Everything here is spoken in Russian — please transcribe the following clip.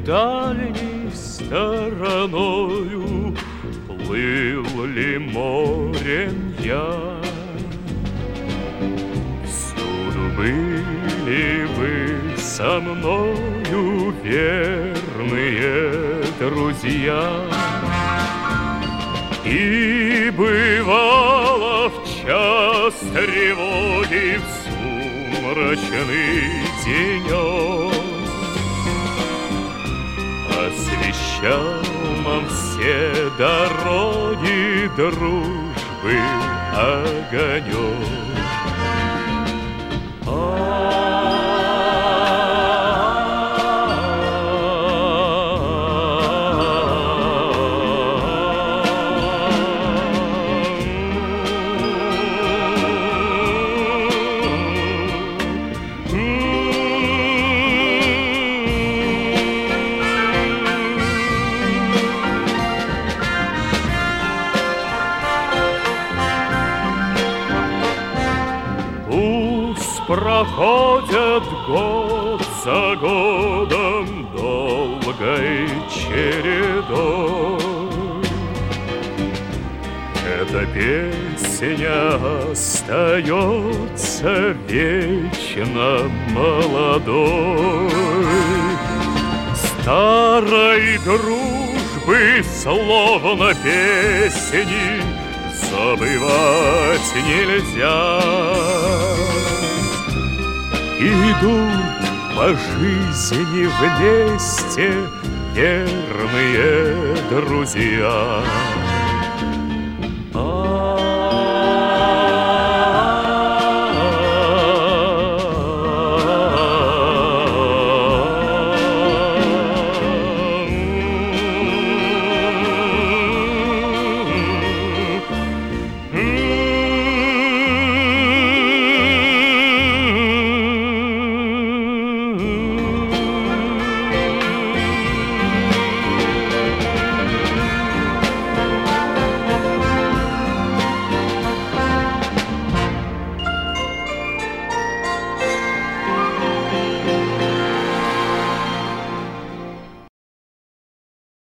дальней стороною плыл ли морем я? Всюду были вы со мною, верные друзья. И бывало в час тревоги, в сумрачный денек освещал нам все дороги дружбы огонек. Проходят год за годом долгой чередой. Эта песня остается вечно молодой. Старой дружбы словно песни забывать нельзя. Идут по жизни вместе верные друзья.